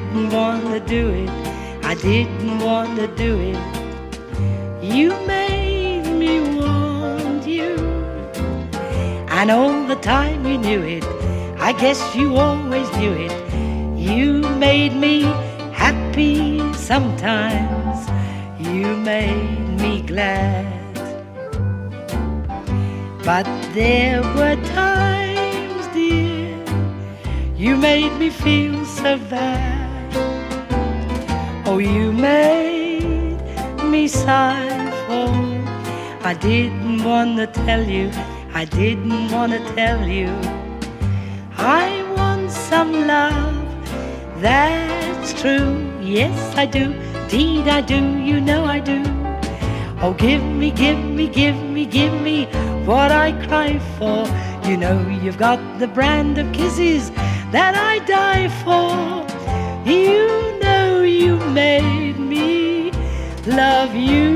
didn't want to do it. I didn't want to do it. You made me want you. And all the time you knew it. I guess you always knew it. You made me happy sometimes. You made me glad. But there were times, dear, you made me feel so bad. Oh, you made me sigh for. I didn't want to tell you, I didn't want to tell you. I want some love, that's true. Yes, I do, indeed I do, you know I do. Oh, give me, give me, give me, give me what I cry for. You know you've got the brand of kisses that I die for. You know you made me love you.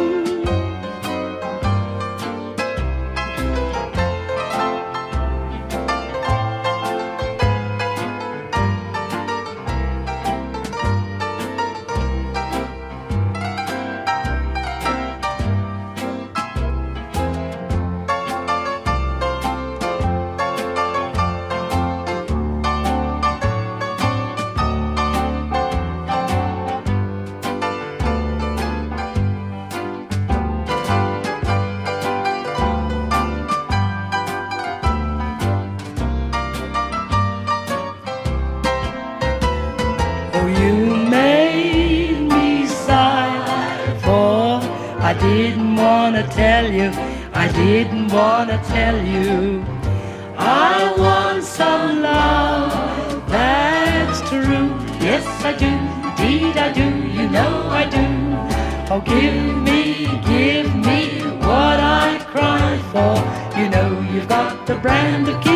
You made me sigh for. I didn't want to tell you, I didn't want to tell you. I want some love, that's true. Yes, I do, indeed I do, you know I do. Oh, give me what I cry for. You know you've got the brand of